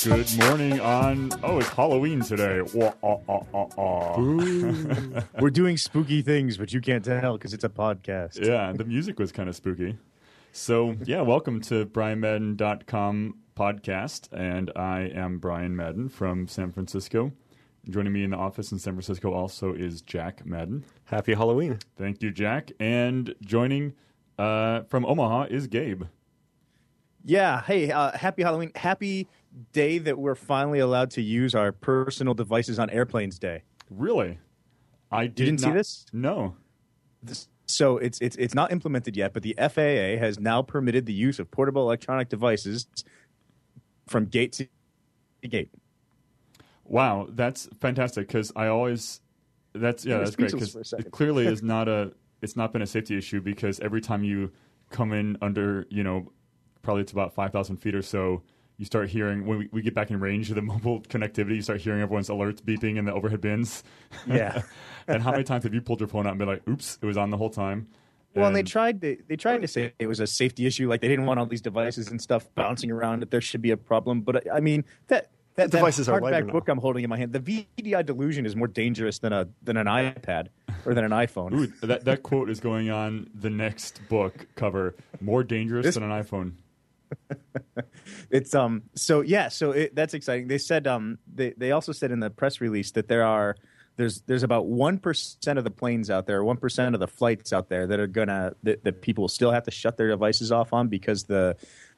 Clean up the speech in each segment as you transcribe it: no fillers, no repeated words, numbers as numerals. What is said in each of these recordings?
Good morning on... Oh, it's Halloween today. We're doing spooky things, but you can't tell because it's a podcast. Yeah, the music was kind of spooky. So, yeah, welcome to BrianMadden.com podcast, and I am Brian Madden from San Francisco. Joining me in the office in San Francisco also is Jack Madden. Happy Halloween. Thank you, Jack. And joining from Omaha is Gabe. Yeah, hey, happy Halloween. Happy day that we're finally allowed to use our personal devices on airplanes day. Really? You didn't see this? No. So it's not implemented yet, but the FAA has now permitted the use of portable electronic devices from gate to gate. Wow, that's fantastic because that's great because it clearly is it's not been a safety issue because every time you come in under, probably it's about 5,000 feet or so, you start hearing, when we get back in range of the mobile connectivity, you start hearing everyone's alerts beeping in the overhead bins. Yeah. And how many times have you pulled your phone out and been like, oops, it was on the whole time? Well, and they tried to say it was a safety issue, like they didn't want all these devices and stuff bouncing around, that there should be a problem. But I mean, that devices are lighter hardback book I'm holding in my hand, the VDI delusion is more dangerous than an iPad or than an iPhone. Ooh, that quote is going on the next book cover. More dangerous than an iPhone. It's that's exciting. They said they also said in the press release that there's about 1% of the planes out there, 1% of the flights out there that are that people will still have to shut their devices off on because the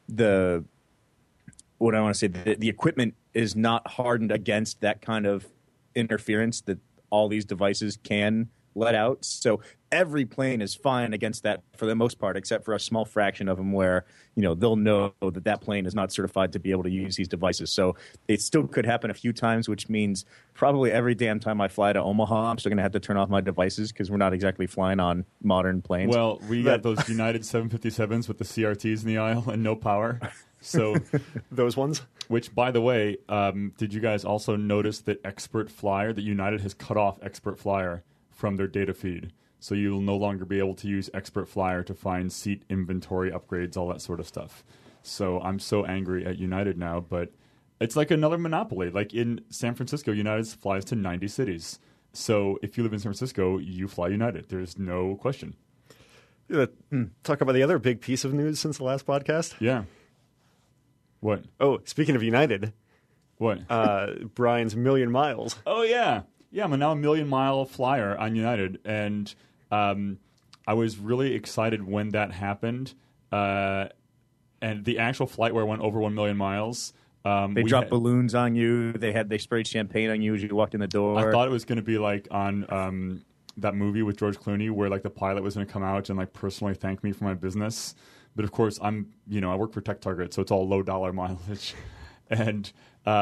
equipment is not hardened against that kind of interference that all these devices can let out. So every plane is fine against that for the most part, except for a small fraction of them where, they'll know that plane is not certified to be able to use these devices. So it still could happen a few times, which means probably every damn time I fly to Omaha, I'm still going to have to turn off my devices because we're not exactly flying on modern planes. Well, we got those United 757s with the CRTs in the aisle and no power. So those ones. Which, by the way, did you guys also notice that that United has cut off Expert Flyer from their data feed? So you'll no longer be able to use Expert Flyer to find seat inventory upgrades, all that sort of stuff. So I'm so angry at United now, but it's like another monopoly. Like in San Francisco, United flies to 90 cities. So if you live in San Francisco, you fly United. There's no question. Talk about the other big piece of news since the last podcast. Yeah. What? Oh, speaking of United. What? Brian's Million Miles. Oh, yeah. Yeah, I'm now a million-mile flyer on United, and I was really excited when that happened. And the actual flight where I went over 1 million miles. They dropped balloons on you. They sprayed champagne on you as you walked in the door. I thought it was going to be like on that movie with George Clooney where like the pilot was going to come out and like personally thank me for my business. But of course, I work for TechTarget, so it's all low-dollar mileage. And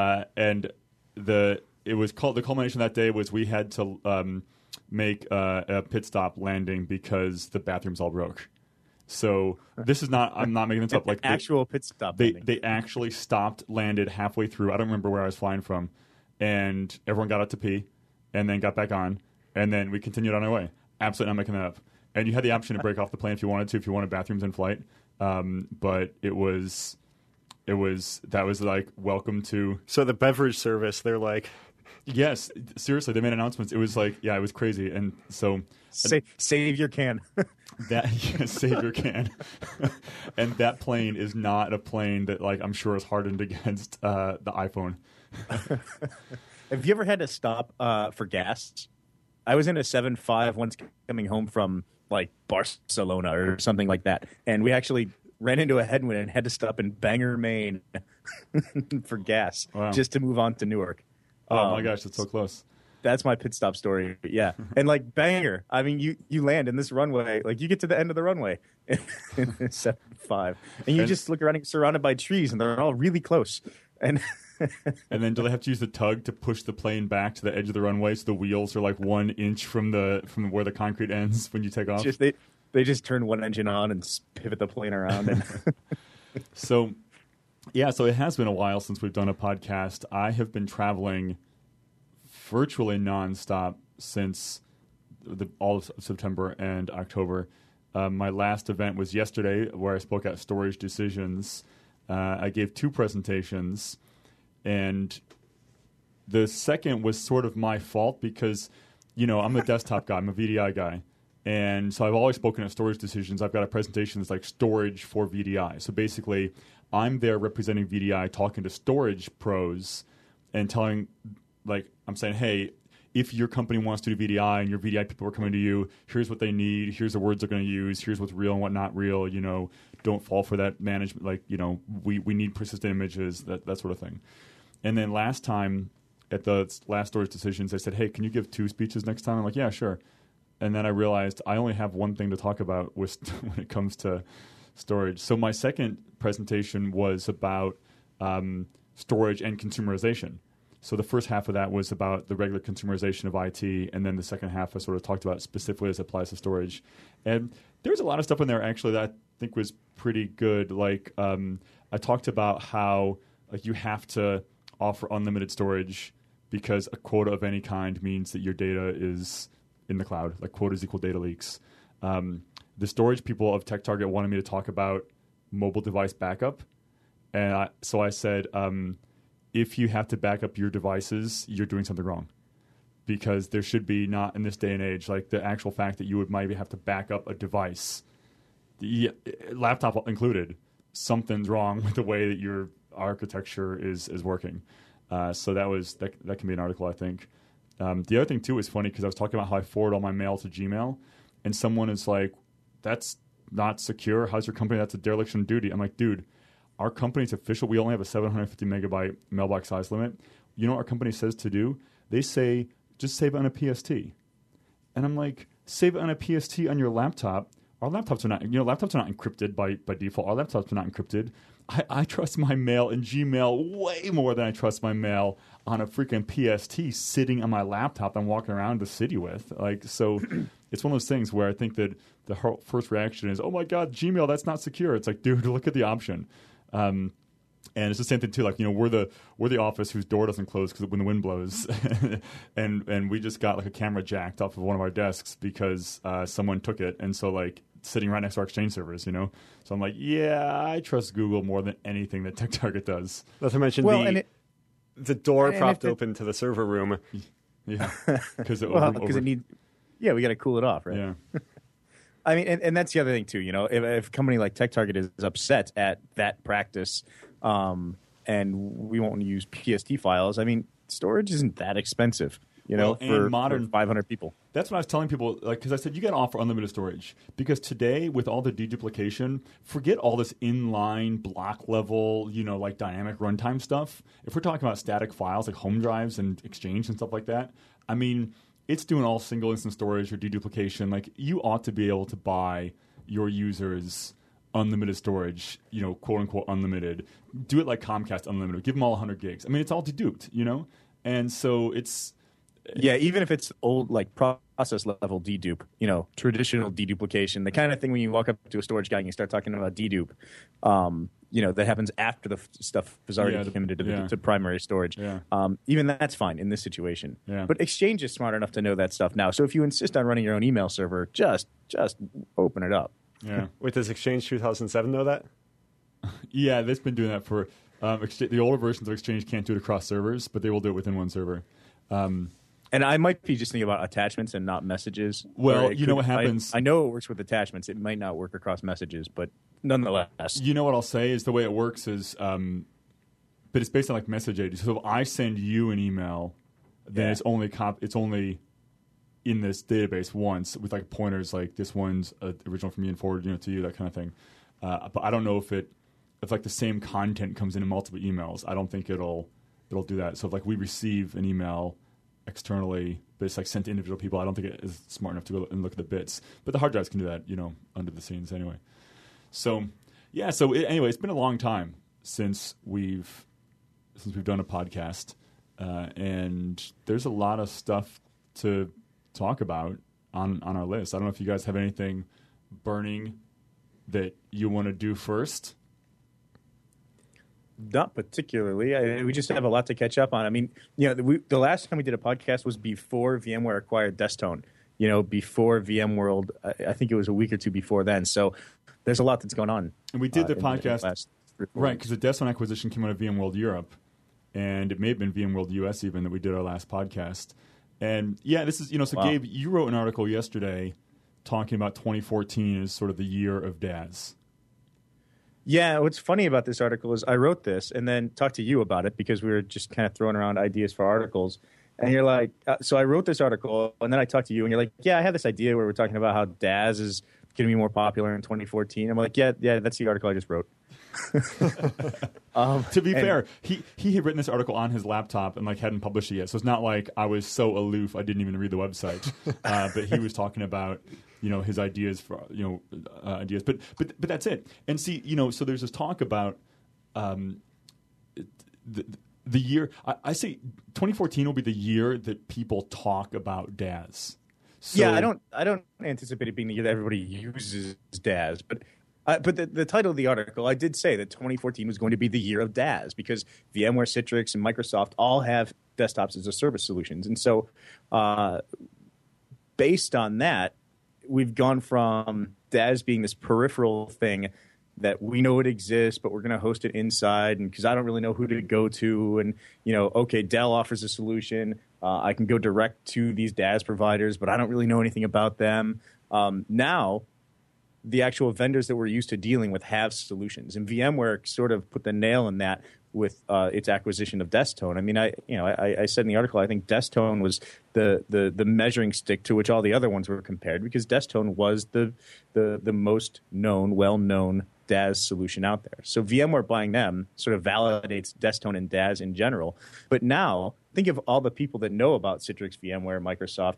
it was called, the culmination of that day was we had to make a pit stop landing because the bathrooms all broke. So this is not, I'm not making this up. Like actual pit stop landing. They actually stopped, landed halfway through. I don't remember where I was flying from. And everyone got out to pee and then got back on. And then we continued on our way. Absolutely not making that up. And you had the option to break off the plane if you wanted to, if you wanted bathrooms in flight. But that was like, welcome to. So the beverage service, they're like. Yes, seriously, they made announcements. It was like, it was crazy. And so. Save your can. Save your can. And that plane is not a plane that, like, I'm sure is hardened against the iPhone. Have you ever had to stop for gas? I was in a 7.5 once coming home from, like, Barcelona or something like that. And we actually ran into a headwind and had to stop in Bangor, Maine for gas just to move on to Newark. Oh, my gosh, that's so close. That's my pit stop story, yeah. And, like, Bangor, I mean, you land in this runway. Like, you get to the end of the runway in 7.5. And you just look around, surrounded by trees, and they're all really close. And then do they have to use the tug to push the plane back to the edge of the runway so the wheels are, like, 1 inch from where the concrete ends when you take off? They just turn one engine on and pivot the plane around. And So it has been a while since we've done a podcast. I have been traveling virtually nonstop since all of September and October. My last event was yesterday where I spoke at Storage Decisions. I gave 2 presentations, And the second was sort of my fault because, I'm a desktop guy. I'm a VDI guy. And so I've always spoken at Storage Decisions. I've got a presentation that's like storage for VDI. So basically, I'm there representing VDI, talking to storage pros and telling, I'm saying, hey, if your company wants to do VDI and your VDI people are coming to you, here's what they need, here's the words they're going to use, here's what's real and what not real, don't fall for that management, we need persistent images, that sort of thing. And then last time, at the last Storage Decisions, I said, hey, can you give 2 speeches next time? I'm like, yeah, sure. And then I realized I only have one thing to talk about when it comes to storage. So my second presentation was about storage and consumerization. So the first half of that was about the regular consumerization of IT, and then the second half I sort of talked about specifically as it applies to storage. And there's a lot of stuff in there actually that I think was pretty good. I talked about how you have to offer unlimited storage because a quota of any kind means that your data is in the cloud. Like quotas equal data leaks. The storage people of TechTarget wanted me to talk about mobile device backup. And so I said, if you have to back up your devices, you're doing something wrong. Because there should be, not in this day and age, like the actual fact that you would maybe have to back up a device, laptop included, something's wrong with the way that your architecture is working. So that can be an article, I think. The other thing, too, is funny because I was talking about how I forward all my mail to Gmail, and someone is like, that's not secure. How's your company? That's a dereliction of duty. I'm like, dude, our company's official. We only have a 750 megabyte mailbox size limit. You know what our company says to do? They say, just save it on a PST. And I'm like, save it on a PST on your laptop. Our laptops are not, laptops are not encrypted by default. Our laptops are not encrypted. I trust my mail in Gmail way more than I trust my mail on a freaking PST sitting on my laptop I'm walking around the city with. So it's one of those things where I think that the first reaction is, oh my God, Gmail, that's not secure. It's like, dude, look at the option. And it's the same thing too. We're the office whose door doesn't close because when the wind blows, and we just got a camera jacked off of one of our desks because someone took it, and so sitting right next to our Exchange servers, So I'm like, yeah, I trust Google more than anything that TechTarget does. Not to mention the door propped open to the server room. Yeah, because it needs. Yeah, we got to cool it off, right? Yeah. I mean, and that's the other thing too. If a company like TechTarget is upset at that practice, and we won't use PST files, I mean, storage isn't that expensive. For 500 people. That's what I was telling people, because I said you got to offer unlimited storage. Because today, with all the deduplication, forget all this inline block level, dynamic runtime stuff. If we're talking about static files like home drives and Exchange and stuff like that, I mean, it's doing all single instance storage or deduplication. You ought to be able to buy your users unlimited storage, quote unquote unlimited. Do it like Comcast unlimited. Give them all 100 gigs. I mean, it's all deduped, And so it's. Yeah, even if it's old, process level dedupe, traditional deduplication, the kind of thing when you walk up to a storage guy and you start talking about dedupe, that happens after the stuff is already committed to primary storage. Yeah. Even that's fine in this situation. Yeah. But Exchange is smart enough to know that stuff now. So if you insist on running your own email server, just open it up. Yeah. Wait, does Exchange 2007 know that? Yeah, they've been doing that for the older versions of Exchange can't do it across servers, but they will do it within one server. And I might be just thinking about attachments and not messages. Well, you know what happens? I know it works with attachments. It might not work across messages, but nonetheless. You know what I'll say is the way it works is, but it's based on message ID. So if I send you an email, then it's only in this database once with pointers this one's original from me and forwarded to you, that kind of thing. But I don't know if the same content comes in multiple emails. I don't think it'll do that. So if we receive an email externally, but it's sent to individual people, I don't think it is smart enough to go and look at the bits. But the hard drives can do that, under the scenes anyway. So, yeah. So anyway, it's been a long time since we've done a podcast, and there's a lot of stuff to talk about on our list. I don't know if you guys have anything burning that you want to do first. Not particularly. We just have a lot to catch up on. I mean, the last time we did a podcast was before VMware acquired Destone. Before VMworld, I think it was a week or two before then. So there's a lot that's going on. And we did the podcast right because the Destone acquisition came out of VMworld Europe, and it may have been VMworld US even that we did our last podcast. And yeah, this is, so Wow. Gabe, you wrote an article yesterday talking about 2014 as sort of the year of DAS. Yeah, what's funny about this article is I wrote this and then talked to you about it because we were just kind of throwing around ideas for articles. And you're like, so I wrote this article and then I talked to you and you're like, yeah, I have this idea where we're talking about how DAS is going to be more popular in 2014. I'm like, yeah, that's the article I just wrote. To be fair, he had written this article on his laptop and like hadn't published it yet, so it's not like I was so aloof I didn't even read the website. But he was talking about his ideas for ideas, but that's it. And see, so there's this talk about the year. I say 2014 will be the year that people talk about DAS. So, yeah, I don't anticipate it being the year that everybody uses DAS, but the title of the article, I did say that 2014 was going to be the year of DAS because VMware, Citrix, and Microsoft all have desktops as a service solutions. And so based on that, we've gone from DAS being this peripheral thing that we know it exists, but we're going to host it inside, and because I don't really know who to go to, and okay, Dell offers a solution. I can go direct to these DAS providers, but I don't really know anything about them. Now, the actual vendors that we're used to dealing with have solutions, and VMware sort of put the nail in that with its acquisition of Destone. I mean, I said in the article, I think Destone was the measuring stick to which all the other ones were compared because Destone was the most known, well-known DAS solution out there. So VMware buying them sort of validates Destone and DAS in general. But now, think of all the people that know about Citrix, VMware, Microsoft.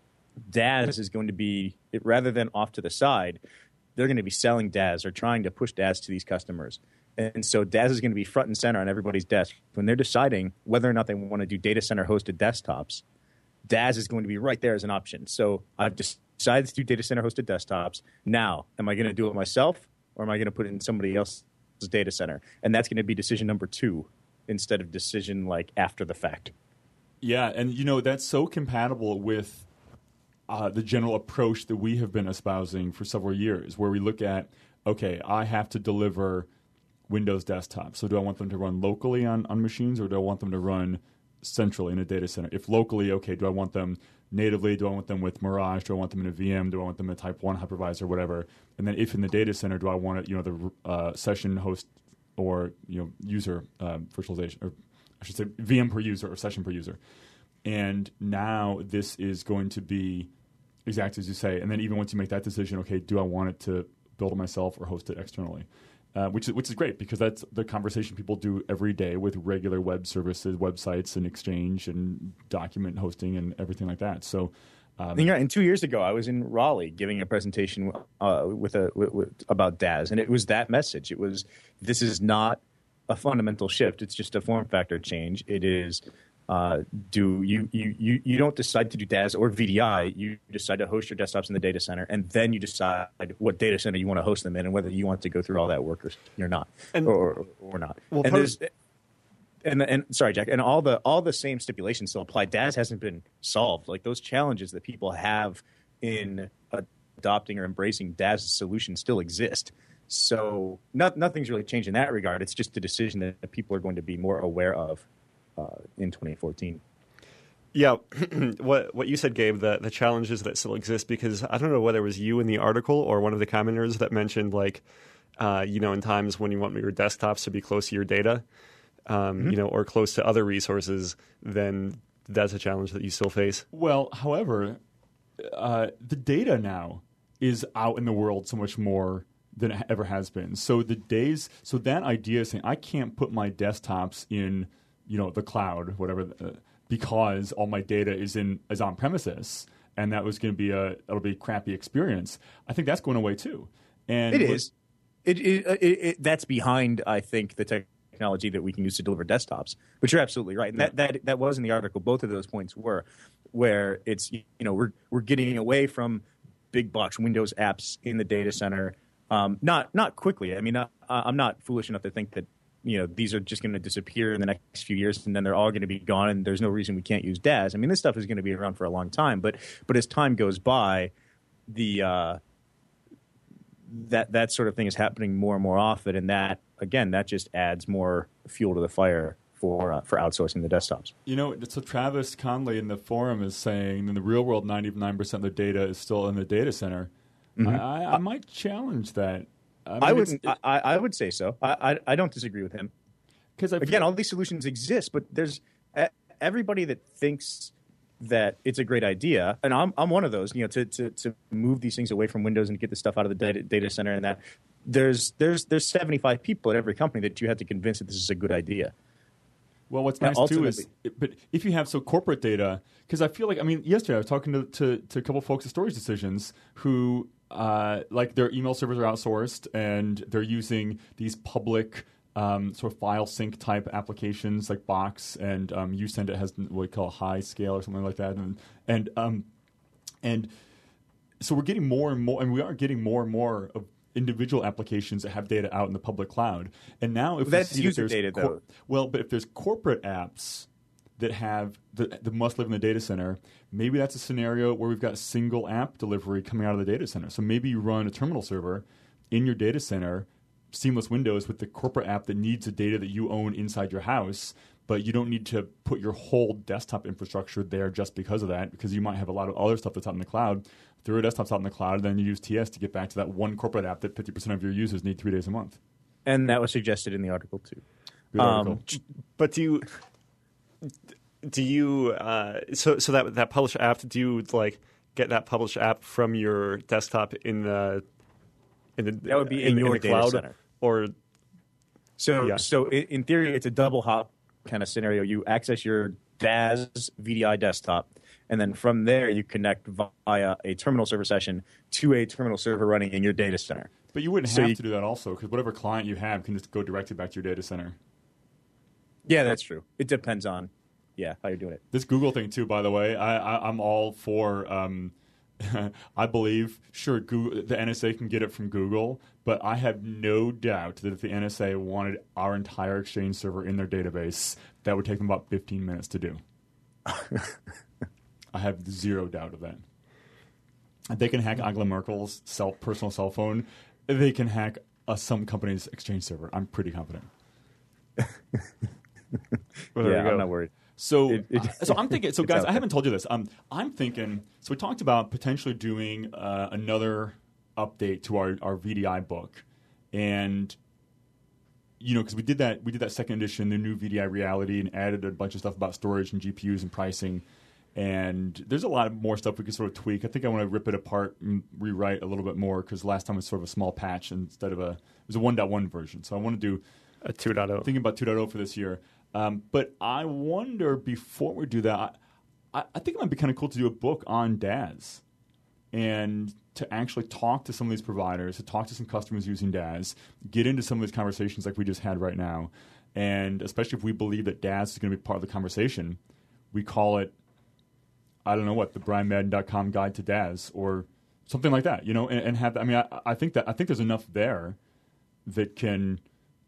DAS is going to be, rather than off to the side, they're going to be selling DAS or trying to push DAS to these customers. And so DAS is going to be front and center on everybody's desk. When they're deciding whether or not they want to do data center hosted desktops, DAS is going to be right there as an option. So I've decided to do data center hosted desktops. Now, am I going to do it myself or am I going to put it in somebody else's data center? And that's going to be decision number 2 instead of decision like after the fact. Yeah, and that's so compatible with the general approach that we have been espousing for several years, where we look at, okay, I have to deliver Windows desktops. So do I want them to run locally on machines, or do I want them to run centrally in a data center? If locally, okay, do I want them natively? Do I want them with Mirage? Do I want them in a VM? Do I want them in a Type 1 hypervisor, whatever? And then if in the data center, do I want it, the session host or user virtualization, or I should say VM per user or session per user. And now this is going to be exactly as you say. And then even once you make that decision, okay, do I want it to build it myself or host it externally? Which is great because that's the conversation people do every day with regular web services, websites, and Exchange and document hosting and everything like that. So, and 2 years ago, I was in Raleigh giving a presentation about DAS, and it was that message. It was, this is not a fundamental shift; it's just a form factor change. It is. You don't decide to do DAS or VDI. You decide to host your desktops in the data center, and then you decide what data center you want to host them in, and whether you want to go through all that work or not, or not. Well, and sorry, Jack, and all the same stipulations still apply. DAS hasn't been solved. Like those challenges that people have in adopting or embracing DAS solutions still exist. So nothing's really changed in that regard. It's just a decision that people are going to be more aware of. In 2014. Yeah, what you said, Gabe, the challenges that still exist, because I don't know whether it was you in the article or one of the commenters that mentioned, like, in times when you want your desktops to be close to your data, or close to other resources, then that's a challenge that you still face. Well, however, the data now is out in the world so much more than it ever has been. So that idea of saying I can't put my desktops in the cloud, whatever, because all my data is on premises, and that was going to be that'll be a crappy experience. I think that's going away too. And it is. That's behind, I think, the technology that we can use to deliver desktops. But you're absolutely right, and that was in the article. Both of those points were where it's we're getting away from big box Windows apps in the data center. Not quickly. I mean, I'm not foolish enough to think that these are just going to disappear in the next few years, and then they're all going to be gone, and there's no reason we can't use DAS. I mean, this stuff is going to be around for a long time, but as time goes by, that sort of thing is happening more and more often, and that just adds more fuel to the fire for outsourcing the desktops. So Travis Conley in the forum is saying in the real world, 99% of the data is still in the data center. Mm-hmm. I might challenge that. I would say so. I don't disagree with him. Because again, all these solutions exist, but there's everybody that thinks that it's a great idea, and I'm one of those. To move these things away from Windows and get the stuff out of the data center, and that there's 75 people at every company that you have to convince that this is a good idea. Well, what's nice too is, but if you have corporate data, because I feel like yesterday I was talking to a couple folks at Storage Decisions who their email servers are outsourced and they're using these public sort of file sync type applications like Box, and Usend has what we call high scale or something like that, and so we're getting more and more, and we are getting more and more of individual applications that have data out in the public cloud. And now if that's user data, though. But if there's corporate apps that have that must live in the data center, maybe that's a scenario where we've got single app delivery coming out of the data center. So maybe you run a terminal server in your data center, seamless Windows with the corporate app that needs the data that you own inside your house, but you don't need to put your whole desktop infrastructure there just because of that, because you might have a lot of other stuff that's out in the cloud. Throw your desktops out in the cloud, and then you use TS to get back to that one corporate app that 50% of your users need 3 days a month. And that was suggested in the article, too. Good article. But do you so that published app, do you get that published app from your desktop in the that would be in your the data cloud, center? Or so in theory, it's a double hop kind of scenario. You access your DAS VDI desktop, and then from there you connect via a terminal server session to a terminal server running in your data center. But you wouldn't have to do that also, because whatever client you have can just go directly back to your data center. Yeah, that's true. It depends on how you're doing it. This Google thing too, by the way, I'm all for. I believe, sure, Google, the NSA can get it from Google, but I have no doubt that if the NSA wanted our entire Exchange server in their database, that would take them about 15 minutes to do. I have zero doubt of that. They can hack Angela Merkel's personal cell phone. They can hack some company's Exchange server. I'm pretty confident. I'm not worried. So I'm thinking. So guys, I haven't told you this. I'm thinking. So we talked about potentially doing another update to our VDI book, and because we did that second edition, the new VDI Reality, and added a bunch of stuff about storage and GPUs and pricing. And there's a lot more stuff we could sort of tweak. I think I want to rip it apart and rewrite a little bit more, because last time it was sort of a small patch instead of it was a 1.1 version. So I want to do a 2.0. Thinking about 2.0 for this year. But I wonder, before we do that, I think it might be kind of cool to do a book on DAS and to actually talk to some of these providers, to talk to some customers using DAS, get into some of these conversations like we just had right now. And especially if we believe that DAS is going to be part of the conversation, we call it, I don't know what, the BrianMadden.com Guide to DAS or something like that, and have, I think there's enough there that can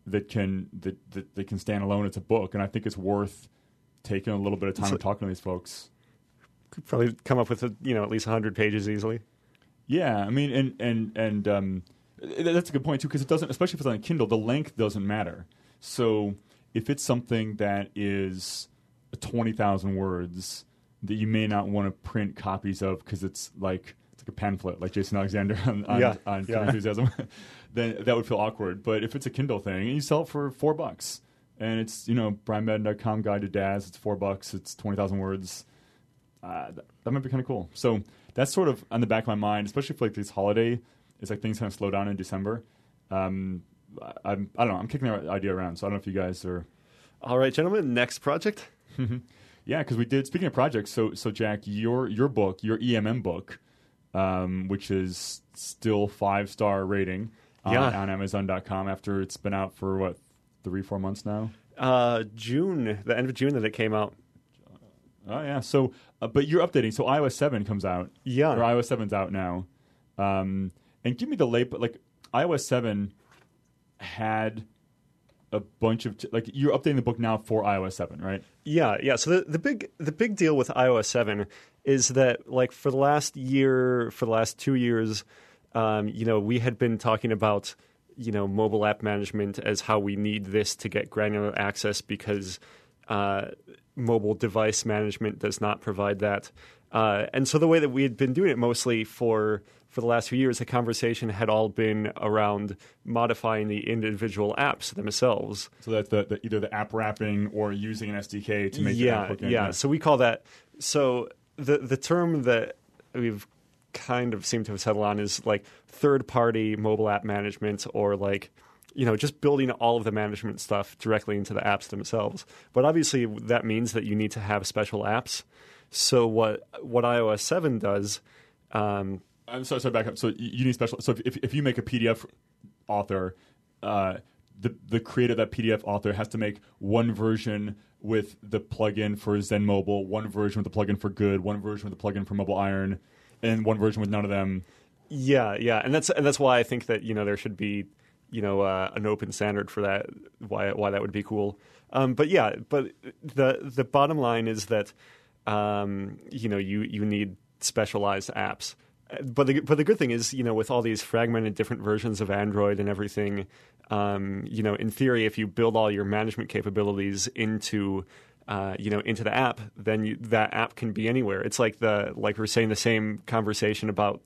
stand alone. It's a book, and I think it's worth taking a little bit of time and talking to these folks. Could probably come up with at least 100 pages easily. Yeah, and that's a good point too, because it doesn't, especially if it's on a Kindle, the length doesn't matter. So if it's something that is 20,000 words that you may not want to print copies of because it's like a pamphlet, like Jason Alexander on Enthusiasm, then that would feel awkward. But if it's a Kindle thing, and you sell it for $4, and it's BrianMadden.com Guide to DAS, it's $4, it's 20,000 words. That might be kind of cool. So that's sort of on the back of my mind, especially for this holiday. It's like things kind of slow down in December. I don't know. I'm kicking that idea around, so I don't know if you guys are. All right, gentlemen. Next project. Yeah, because we did. Speaking of projects, so Jack, your book, your EMM book, which is still 5-star rating on Amazon.com after it's been out for 3-4 months now. June, the end of June that it came out. Oh yeah. So, but you're updating. So iOS 7 comes out. Yeah. Or iOS 7's out now. And give me the iOS 7 had a bunch of you're updating the book now for iOS 7, right? Yeah. So the big deal with iOS 7 is that for the last 2 years, we had been talking about mobile app management as how we need this to get granular access because mobile device management does not provide that. And so the way that we had been doing it mostly for the last few years, the conversation had all been around modifying the individual apps themselves. So that's either the app wrapping or using an SDK to make the app hook in. Yeah. So we call that. So the term that we've kind of seemed to have settled on is like third-party mobile app management, or like, just building all of the management stuff directly into the apps themselves. But obviously that means that you need to have special apps. So what iOS 7 does... I'm sorry, back up. So you need special... So if you make a PDF author, the creator of that PDF author has to make one version with the plugin for Zen Mobile, one version with the plugin for Good, one version with the plugin for Mobile Iron, and one version with none of them. Yeah, and that's why I think that there should be an open standard for that. Why that would be cool. But the bottom line is that you need specialized apps. But the good thing is, with all these fragmented different versions of Android and everything, in theory, if you build all your management capabilities into the app, then that app can be anywhere. It's like we were saying, the same conversation about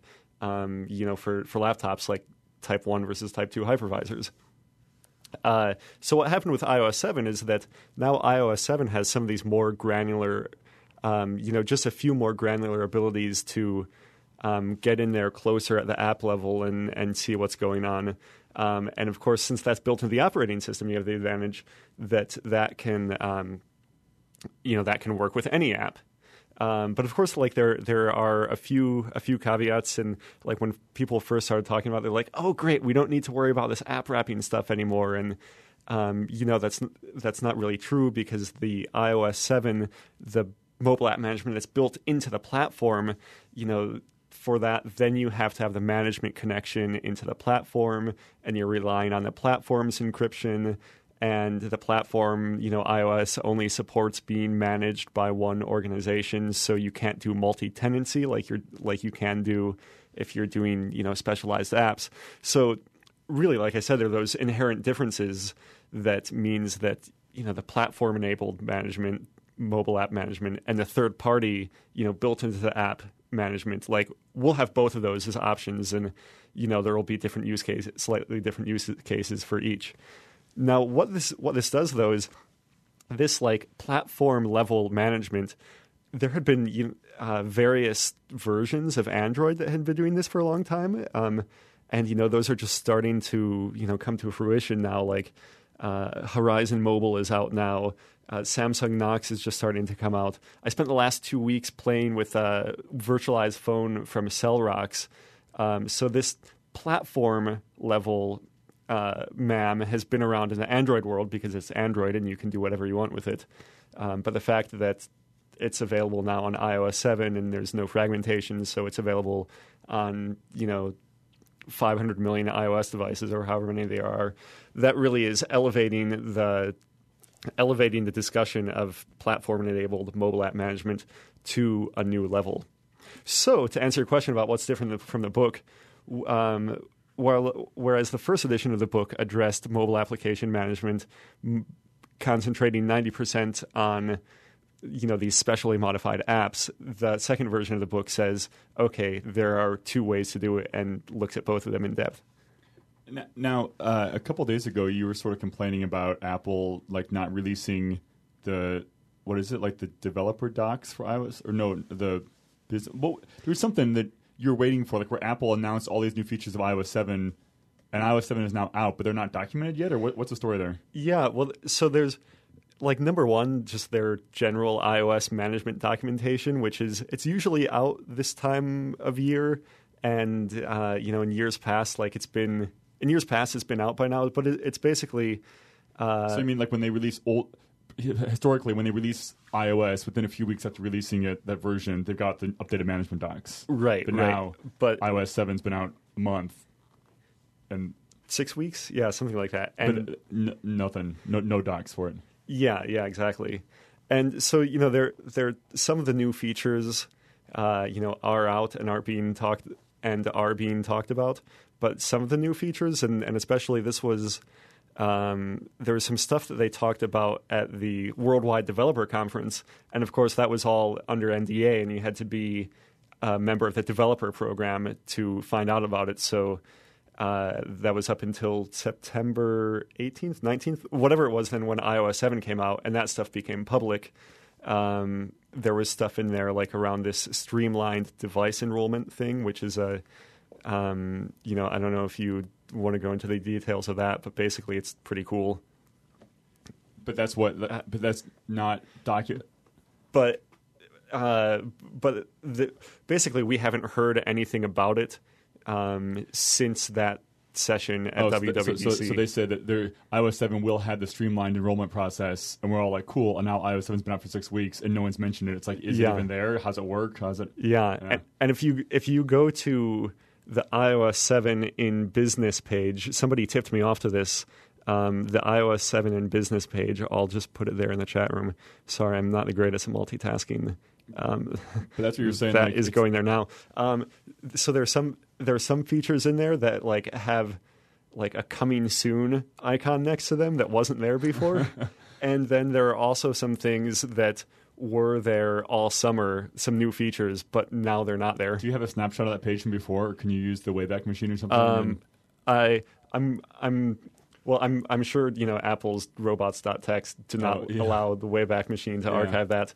for laptops, like Type 1 versus Type 2 hypervisors. So what happened with iOS 7 is that now iOS 7 has some of these more granular, just a few more granular abilities to get in there closer at the app level and see what's going on. And of course, since that's built into the operating system, you have the advantage that can that can work with any app. But of course, like there are a few caveats, and like when people first started talking about it, they're like, "Oh, great, we don't need to worry about this app wrapping stuff anymore." And that's not really true, because the iOS 7, the mobile app management that's built into the platform, for that, then you have to have the management connection into the platform, and you're relying on the platform's encryption. And the platform, iOS only supports being managed by one organization, so you can't do multi-tenancy like you can do if you're doing, specialized apps. So really, like I said, there are those inherent differences that means that, the platform-enabled management, mobile app management, and the third-party, built into the app management, like we'll have both of those as options, and, there will be different use cases, slightly different use cases for each. Now, what this does, though, is this like platform level management. There had been various versions of Android that had been doing this for a long time, and those are just starting to come to fruition now. Like Horizon Mobile is out now. Samsung Knox is just starting to come out. I spent the last 2 weeks playing with a virtualized phone from CellRox. So this platform level MAM has been around in the Android world because it's Android and you can do whatever you want with it. But the fact that it's available now on iOS 7 and there's no fragmentation, so it's available on 500 million iOS devices or however many there are, that really is elevating the discussion of platform-enabled mobile app management to a new level. So to answer your question about what's different from the book, whereas the first edition of the book addressed mobile application management, concentrating 90% on these specially modified apps, the second version of the book says, okay, there are two ways to do it, and looks at both of them in depth. Now, a couple of days ago, you were sort of complaining about Apple not releasing the developer docs for iOS, or no, there was something that you're waiting for, like where Apple announced all these new features of iOS 7, and iOS 7 is now out, but they're not documented yet, or what's the story there? Yeah, well, so there's number one, just their general iOS management documentation, which is it's usually out this time of year, and in years past, it's been out by now, but it's basically. So you mean like when they release historically, when they release iOS, within a few weeks after releasing it, that version, they've got the updated management docs. Right. But now, iOS 7's been out a month. And 6 weeks? Yeah, something like that. And but nothing. No docs for it. Yeah, exactly. And so, there some of the new features, are out and are being talked about. But some of the new features, and especially this was there was some stuff that they talked about at the Worldwide Developer Conference, and of course that was all under NDA, and you had to be a member of the developer program to find out about it. So that was up until September 18th, 19th, whatever it was then when iOS 7 came out, and that stuff became public. There was stuff in there like around this streamlined device enrollment thing, which is I don't know if you want to go into the details of that, but basically it's pretty cool. But that's not document. But basically we haven't heard anything about it since that session at WWDC. So they said that their iOS 7 will have the streamlined enrollment process, and we're all like, cool. And now iOS 7's been out for 6 weeks, and no one's mentioned it. It's like, is it even there? How's it work? How's it? Yeah. And if you go to the iOS 7 in business page, somebody tipped me off to this. The iOS 7 in business page, I'll just put it there in the chat room. Sorry, I'm not the greatest at multitasking. But that's what you're saying. That is going there now. So there are some features in there that like have like a coming soon icon next to them that wasn't there before. And then there are also some things that were there all summer, some new features, but now they're not there. Do you have a snapshot of that page from before, or can you use the Wayback Machine or something? I'm sure Apple's robots.txt do not allow the Wayback Machine to archive that.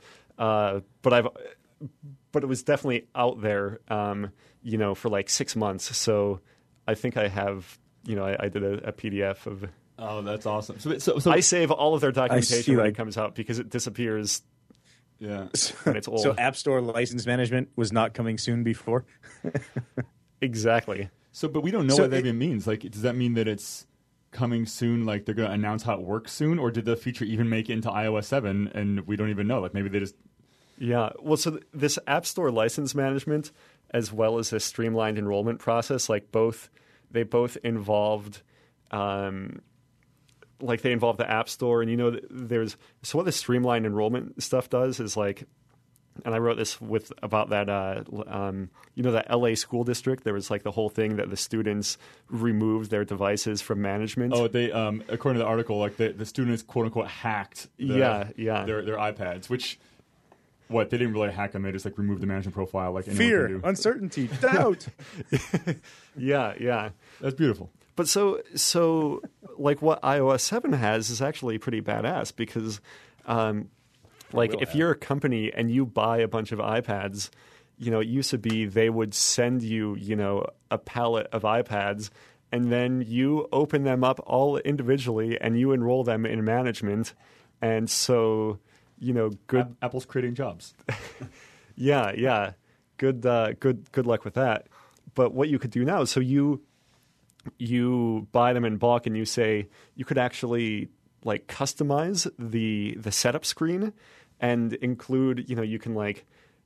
But it was definitely out there, for like 6 months. So I think I have, I did a PDF of. Oh, that's awesome. So I save all of their documentation when it comes out because it disappears. Yeah, when it's old. So App Store license management was not coming soon before. Exactly. So, but we don't know what that even means. Like, does that mean that it's coming soon? Like, they're going to announce how it works soon, or did the feature even make it into iOS 7 and we don't even know? Like, maybe they just. Yeah. Well, so this App Store license management, as well as this streamlined enrollment process, they both involved. They involve the App Store, and so what the streamlined enrollment stuff does is like, and I wrote this about that that LA school district. There was like the whole thing that the students removed their devices from management. Oh, they according to the article, like the students quote unquote hacked their iPads, which. What, they didn't really hack them, they just like removed the management profile like anyone Fear, can do. Uncertainty, doubt. Yeah. That's beautiful. But so like what iOS 7 has is actually pretty badass because if you're a company and you buy a bunch of iPads, it used to be they would send you, a pallet of iPads and then you open them up all individually and you enroll them in management. And so good. Apple's creating jobs. Yeah. Good luck with that. But what you could do now, so you buy them in bulk, and you say you could actually like customize the setup screen and include. You can like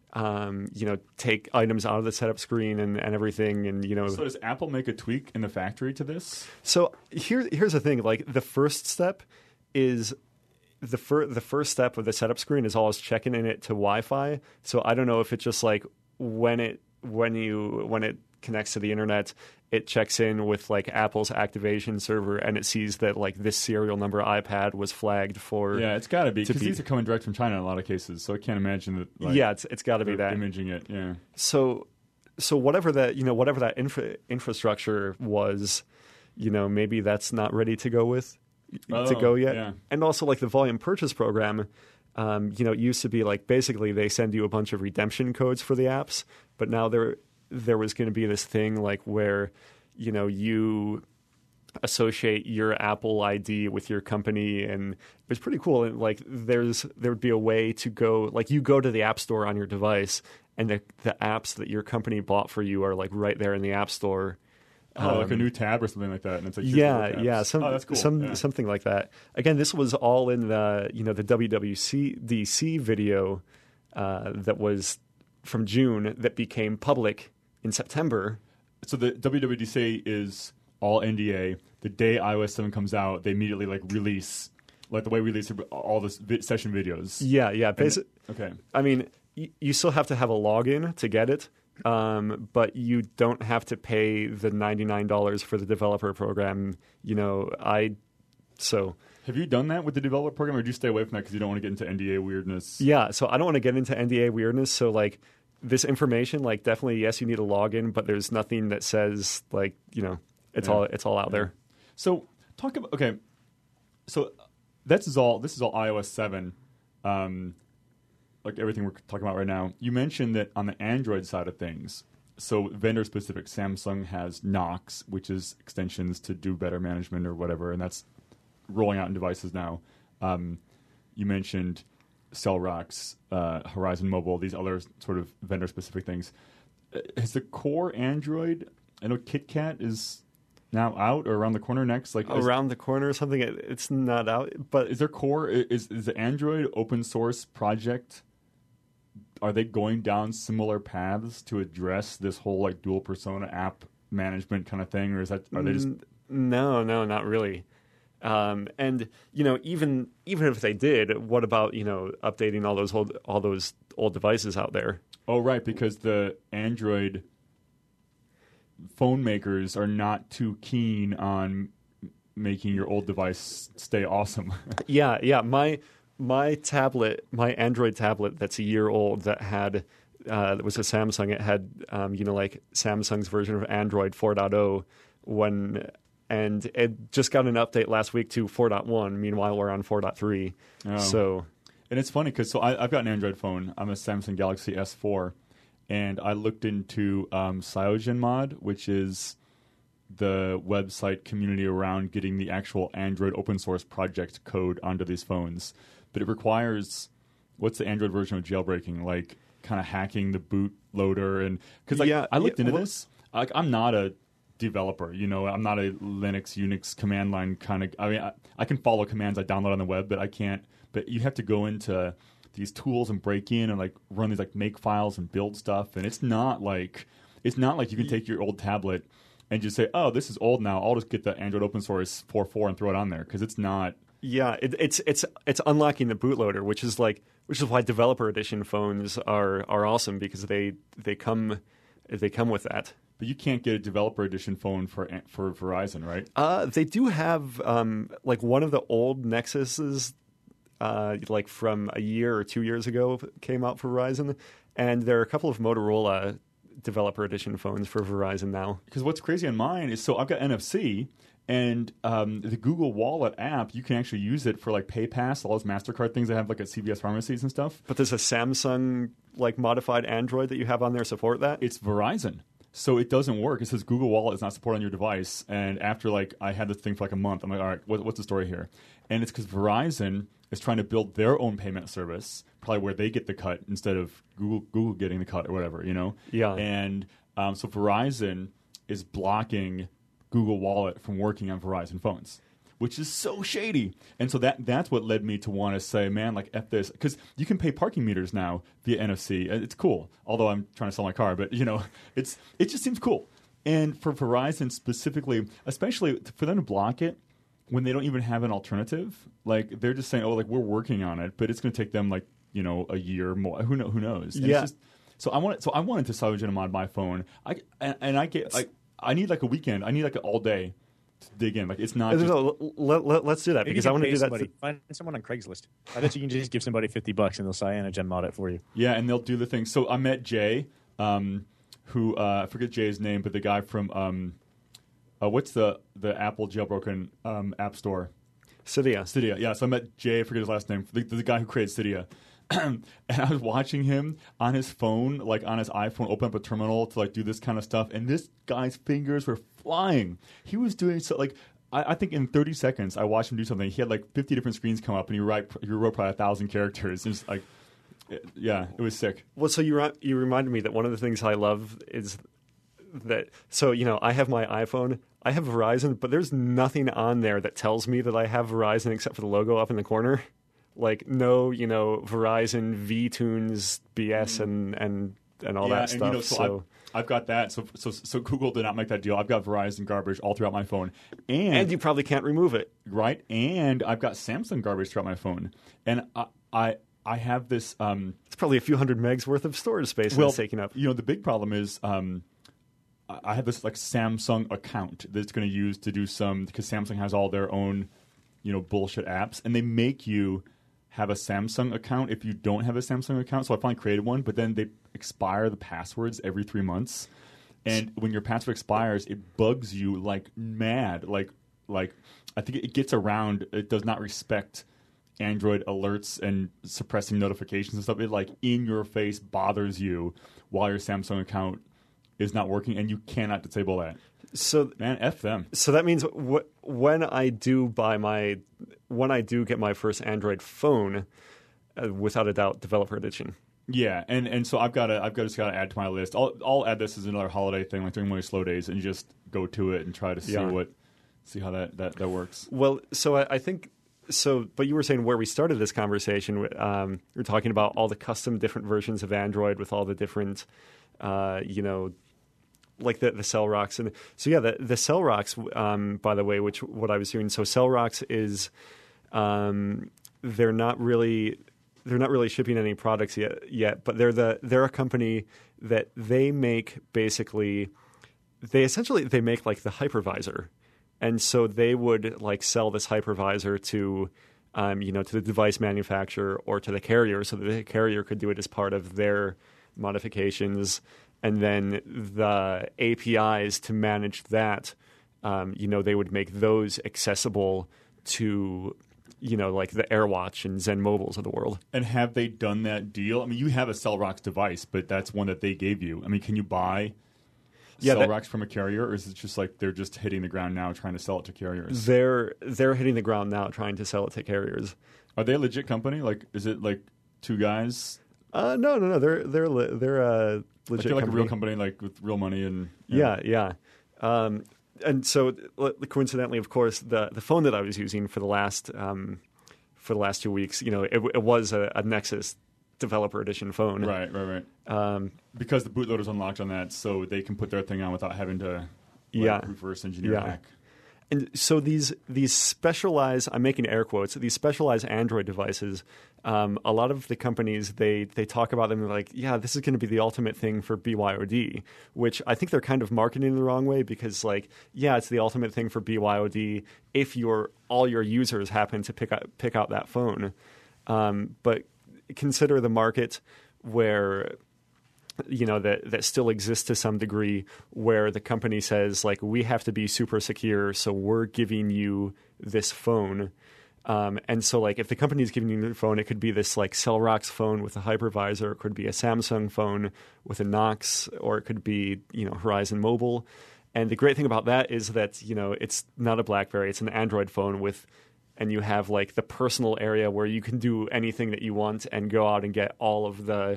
take items out of the setup screen and everything, and So does Apple make a tweak in the factory to this? So here's the thing. Like the first step is. The first step of the setup screen is always checking in it to Wi-Fi. So I don't know if it's just like when it connects to the internet, it checks in with like Apple's activation server and it sees that like this serial number iPad was flagged for. Yeah, it's got to be because these are coming direct from China in a lot of cases. So I can't imagine that. Like, it's got to be that imaging it. Yeah. So whatever that infrastructure was, maybe that's not ready to go with. To go yet. Yeah. And also like the volume purchase program, it used to be like basically they send you a bunch of redemption codes for the apps, but now there was going to be this thing like where, you associate your Apple ID with your company, and it was pretty cool. And like there would be a way to go, like you go to the App Store on your device and the apps that your company bought for you are like right there in the App Store. Like a new tab or something like that, and it's like that's cool. Something like that. Again, this was all in the the WWDC video that was from June that became public in September. So the WWDC is all NDA. The day iOS 7 comes out, they immediately like release like the way we release all the session videos. Yeah. Okay. I mean, you still have to have a login to get it. But you don't have to pay the $99 for the developer program. I So have you done that with the developer program, or do you stay away from that because you don't want to get into NDA weirdness? yeah, so I don't want to get into NDA weirdness. So like this information, like definitely yes, you need a login, but there's nothing that says like it's all out there. So talk about So this is all iOS 7. Like everything we're talking about right now. You mentioned that on the Android side of things, so vendor specific, Samsung has Knox, which is extensions to do better management or whatever, and that's rolling out in devices now. You mentioned CellRox, Horizon Mobile, these other sort of vendor specific things. Has the core Android, I know KitKat is now out or around the corner next? Like around the corner or something. It's not out, but is there core? Is the Android open source project? Are they going down similar paths to address this whole like dual persona app management kind of thing, or are they just no, not really? And even if they did, what about updating all those old devices out there? Oh, right, because the Android phone makers are not too keen on making your old device stay awesome. Yeah. My tablet, my Android tablet that's a year old that had that was a Samsung. It had like Samsung's version of Android 4.0 and it just got an update last week to 4.1. Meanwhile, we're on 4.3. Oh. So, and it's funny because I've got an Android phone. I'm a Samsung Galaxy S4, and I looked into CyanogenMod, which is the website community around getting the actual Android open source project code onto these phones. But it requires, what's the Android version of jailbreaking? Like kind of hacking the bootloader, and because I looked into this. Like I'm not a developer, I'm not a Linux, Unix command line kind of. I mean, I can follow commands I download on the web, but I can't. But you have to go into these tools and break in and like run these like make files and build stuff, and it's not like you can take your old tablet and just say, oh, this is old now. I'll just get the Android open source 4.4 and throw it on there because it's not. Yeah, it's unlocking the bootloader, which is why developer edition phones are awesome because they come with that. But you can't get a developer edition phone for Verizon, right? They do have like one of the old Nexuses, like from a year or 2 years ago, came out for Verizon, and there are a couple of Motorola developer edition phones for Verizon now. Because what's crazy on mine is, so I've got NFC, and the Google Wallet app, you can actually use it for like PayPass, all those MasterCard things they have like at CVS pharmacies and stuff. But does a Samsung like modified Android that you have on there support that? It's Verizon. So it doesn't work. It says Google Wallet is not supported on your device. And after like I had this thing for like a month, I'm like, all right, what's the story here? And it's because Verizon is trying to build their own payment service, probably where they get the cut instead of Google getting the cut or whatever, Yeah. And so Verizon is blocking Google Wallet from working on Verizon phones, which is so shady. And so that's what led me to want to say, man, like F this. Because you can pay parking meters now via NFC. It's cool. Although I'm trying to sell my car. But, it just seems cool. And for Verizon specifically, especially for them to block it when they don't even have an alternative, like they're just saying, oh, like we're working on it. But it's going to take them like, a year more. Who knows? And yeah. So I wanted to CyanogenMod my phone. I need like a weekend. I need like an all day to dig in. Like it's not. Let's do that because I want to do that. Find someone on Craigslist. I bet you can just give somebody $50 and they'll CyanogenMod it for you. Yeah, and they'll do the thing. So I met Jay, who I forget Jay's name, but the guy from what's the Apple jailbroken app store? Cydia. Yeah. So I met Jay. I forget his last name. The guy who created Cydia. And I was watching him on his phone, like on his iPhone, open up a terminal to like do this kind of stuff. And this guy's fingers were flying. He was doing so like I think in 30 seconds I watched him do something. He had like 50 different screens come up, and he wrote probably 1,000 characters. It's like, yeah, it was sick. Well, so you reminded me that one of the things I love is that. So I have my iPhone. I have Verizon, but there's nothing on there that tells me that I have Verizon except for the logo up in the corner. Like no, Verizon VTunes BS and all that stuff. And, so I've got that. So Google did not make that deal. I've got Verizon garbage all throughout my phone, and you probably can't remove it, right? And I've got Samsung garbage throughout my phone, and I have this. It's probably a few hundred megs worth of storage space that's taking up. The big problem is. I have this like Samsung account that's going to use to do some, because Samsung has all their own bullshit apps, and they make you have a Samsung account if you don't have a Samsung account. So I finally created one, but then they expire the passwords every 3 months. And when your password expires, it bugs you like mad. Like I think it gets around. It does not respect Android alerts and suppressing notifications and stuff. It like in your face bothers you while your Samsung account is not working, and you cannot disable that. So man, F them. So that means when I do get my first Android phone, without a doubt, developer edition. Yeah, and so I've just got to add to my list. I'll add this as another holiday thing, like during one of my slow days, and you just go to it and try to see how that works. Well, so I think so. But you were saying where we started this conversation. We're talking about all the custom different versions of Android with all the different, like the CellRocks. And so yeah, the CellRocks, by the way, what I was doing. So CellRocks is they're not really shipping any products yet, but they're a company that they make basically they make like the hypervisor. And so they would like sell this hypervisor to to the device manufacturer or to the carrier, so that the carrier could do it as part of their modifications. And then the APIs to manage that, they would make those accessible to, like the AirWatch and Zen Mobiles of the world. And have they done that deal? I mean, you have a CellRocks device, but that's one that they gave you. I mean, can you buy CellRocks from a carrier, or is it just like they're just hitting the ground now trying to sell it to carriers? They're hitting the ground now trying to sell it to carriers. Are they a legit company? Like, is it like two guys? No. They're a legit company. Like a real company, like with real money and yeah. And so coincidentally, of course, the phone that I was using for the last 2 weeks, it was a Nexus Developer Edition phone. Right. Because the bootloader's unlocked on that, so they can put their thing on without having to reverse engineer hack. And so these specialized, I'm making air quotes, these specialized Android devices, a lot of the companies, they talk about them like, yeah, this is going to be the ultimate thing for BYOD, which I think they're kind of marketing the wrong way because, like, yeah, it's the ultimate thing for BYOD if all your users happen to pick out that phone. But consider the market where that still exists to some degree, where the company says, like, we have to be super secure, so we're giving you this phone. And so, like, if the company is giving you the phone, it could be this, like, CellRocks phone with a hypervisor. It could be a Samsung phone with a Knox, or it could be, Horizon Mobile. And the great thing about that is that, it's not a BlackBerry. It's an Android phone and you have, like, the personal area where you can do anything that you want and go out and get all of the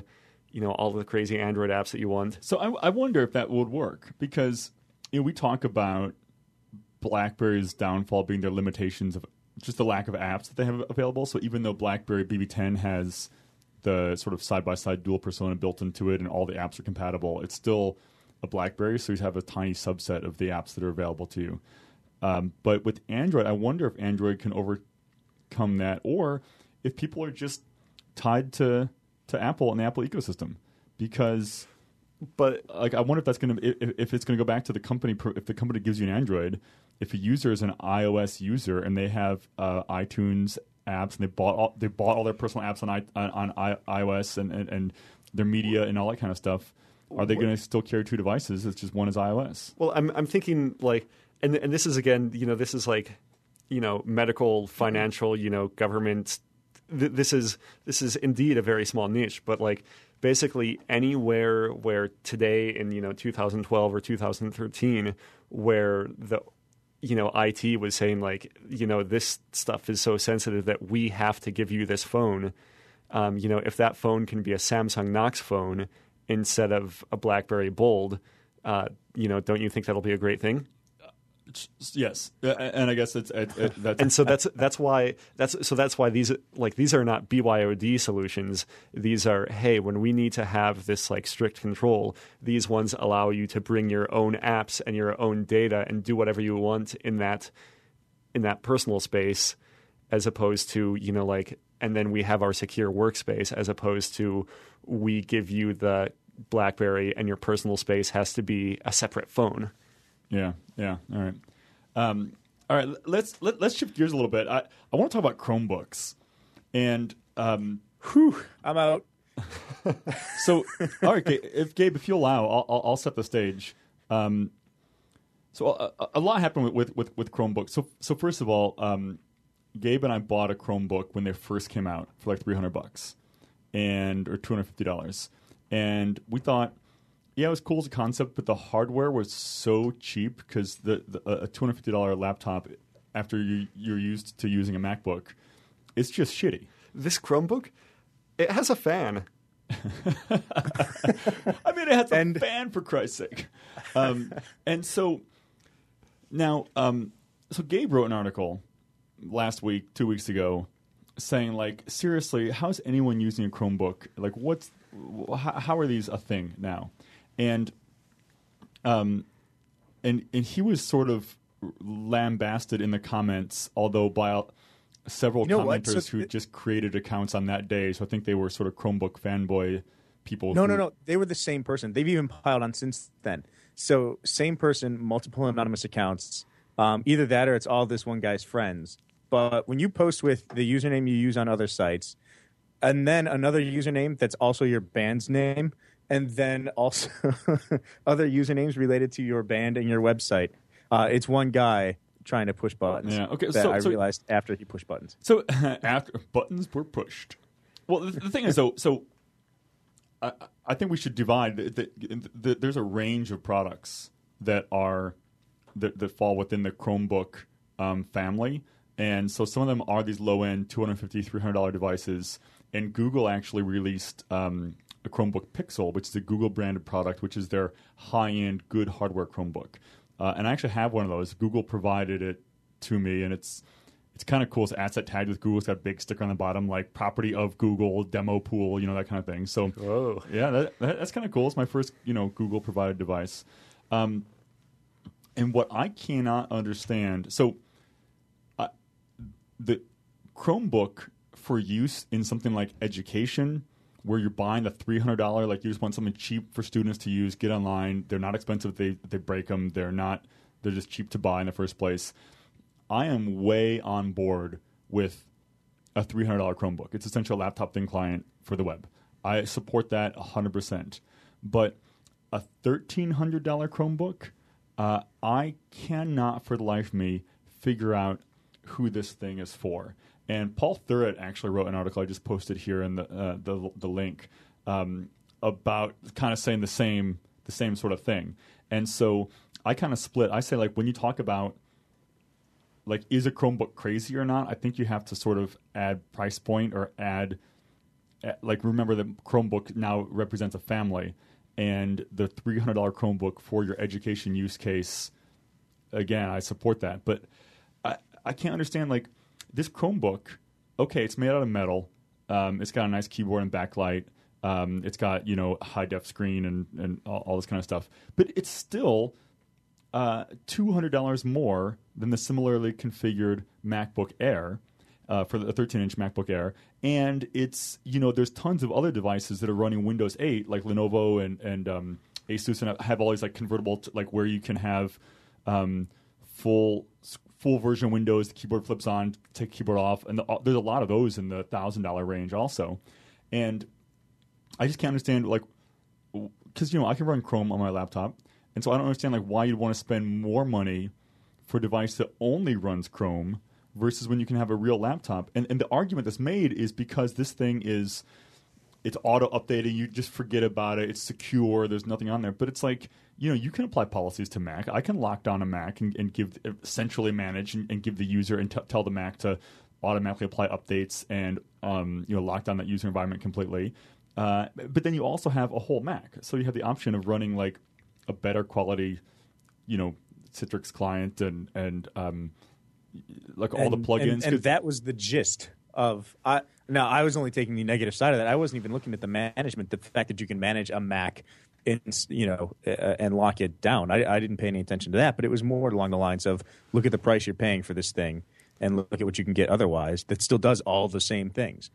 crazy Android apps that you want. So I wonder if that would work because we talk about BlackBerry's downfall being their limitations of just the lack of apps that they have available. So even though BlackBerry BB10 has the sort of side-by-side dual persona built into it and all the apps are compatible, it's still a BlackBerry, so you have a tiny subset of the apps that are available to you. But with Android, I wonder if Android can overcome that, or if people are just tied to Apple and the Apple ecosystem, because, but like, I wonder if that's going to if it's going to go back to the company. If the company gives you an Android, if a user is an iOS user and they have iTunes apps and they bought all their personal apps on iOS and their media and all that kind of stuff, are they going to still carry two devices? It's just one is iOS. Well, I'm thinking like, and this is again, this is like, medical, financial, government. This is indeed a very small niche, but like basically anywhere where today in 2012 or 2013, where the IT was saying like this stuff is so sensitive that we have to give you this phone. If that phone can be a Samsung Knox phone instead of a BlackBerry Bold, don't you think that'll be a great thing? Yes, and I guess that's and so that's why these are not BYOD solutions. These are, hey, when we need to have this like strict control, these ones allow you to bring your own apps and your own data and do whatever you want in that personal space, as opposed to and then we have our secure workspace, as opposed to we give you the BlackBerry and your personal space has to be a separate phone. Yeah. All right. All right, let's shift gears a little bit. I want to talk about Chromebooks, and I'm out. so all right, Gabe, if you allow, I'll set the stage. So a lot happened with Chromebooks. So first of all, Gabe and I bought a Chromebook when they first came out for like $300 or $250, and we thought, yeah, it was cool as a concept, but the hardware was so cheap because a $250 laptop after you're used to using a MacBook, it's just shitty. This Chromebook, it has a fan. I mean, it has a fan, for Christ's sake. And so now, so Gabe wrote an article last week, 2 weeks ago, saying, like, seriously, how's anyone using a Chromebook? Like, how are these a thing now? And he was sort of lambasted in the comments, although by several commenters who just created accounts on that day. So I think they were sort of Chromebook fanboy people. No. They were the same person. They've even piled on since then. So same person, multiple anonymous accounts. Either that or it's all this one guy's friends. But when you post with the username you use on other sites, and then another username that's also your band's name, and then also other usernames related to your band and your website, it's one guy trying to push buttons. Yeah. Okay. I realized after he pushed buttons. So after buttons were pushed. Well, the thing is, though, so I think we should divide. There's a range of products that fall within the Chromebook family, and so some of them are these low-end $250, $300 devices. And Google actually released a Chromebook Pixel, which is a Google-branded product, which is their high-end, good hardware Chromebook. And I actually have one of those. Google provided it to me, and it's kind of cool. It's asset tagged with Google. It's got a big sticker on the bottom, like property of Google, demo pool, that kind of thing. So, yeah, that's kind of cool. It's my first, Google provided device. And what I cannot understand, so the Chromebook for use in something like education, where you're buying the $300, like you just want something cheap for students to use, get online. They're not expensive. They break them. They're just cheap to buy in the first place. I am way on board with a $300 Chromebook. It's essentially a laptop thin client for the web. I support that 100%. But a $1,300 Chromebook, I cannot for the life of me figure out who this thing is for. And Paul Thurrott actually wrote an article I just posted here in the link about kind of saying the same sort of thing. And so I kind of split. I say, like, when you talk about, like, is a Chromebook crazy or not, I think you have to sort of add price point or remember that Chromebook now represents a family, and the $300 Chromebook for your education use case, again, I support that. But I can't understand, like, this Chromebook, okay, it's made out of metal. It's got a nice keyboard and backlight. It's got, high-def screen and all this kind of stuff. But it's still $200 more than the similarly configured MacBook Air for the 13-inch MacBook Air. And it's, there's tons of other devices that are running Windows 8, like Lenovo and Asus, and have all these, like, convertible, like, where you can have full version Windows, the keyboard flips on, take the keyboard off, and there's a lot of those in the $1,000 range also. And I just can't understand, like, because, I can run Chrome on my laptop, and so I don't understand, like, why you'd want to spend more money for a device that only runs Chrome versus when you can have a real laptop. And the argument that's made is because this thing it's auto-updating, you just forget about it, it's secure, there's nothing on there. But it's like, you can apply policies to Mac. I can lock down a Mac and give centrally manage and give the user and tell the Mac to automatically apply updates and lock down that user environment completely. But then you also have a whole Mac, so you have the option of running, like, a better quality, Citrix client and like all the plugins. And that was the gist of Now, I was only taking the negative side of that. I wasn't even looking at the management, the fact that you can manage a Mac, and lock it down. I didn't pay any attention to that, but it was more along the lines of, look at the price you're paying for this thing, and look at what you can get otherwise that still does all the same things.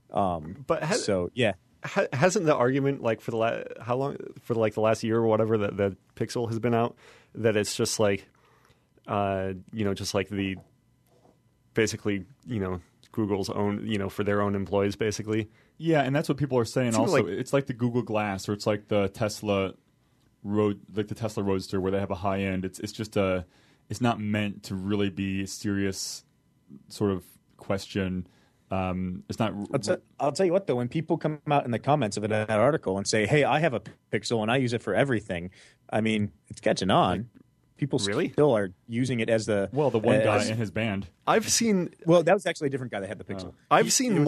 Hasn't the argument, like, for the last year or whatever that the Pixel has been out, that it's just like just like the basically, Google's own, for their own employees, basically. Yeah, and that's what people are saying. Seems Also, like- it's like the Google Glass, or it's like the Tesla Roadster, where they have a high end. It's just it's not meant to really be a serious sort of question. It's not. I'll tell you what, though, when people come out in the comments of that article and say, "Hey, I have a Pixel and I use it for everything," I mean, it's catching on. People Really? still are using it as the Well, the one guy in his band. I've seen Well, that was actually a different guy that had the Pixel. I've seen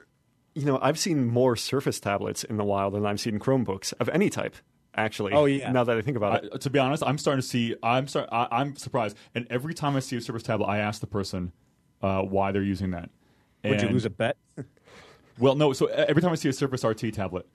more Surface tablets in the wild than I've seen Chromebooks of any type. Actually, Oh, yeah. Now that I think about it, To be honest, I'm starting to see. I'm surprised, and every time I see a Surface tablet, I ask the person why they're using that. Would you And- lose a bet? Well, no. So every time I see a Surface RT tablet,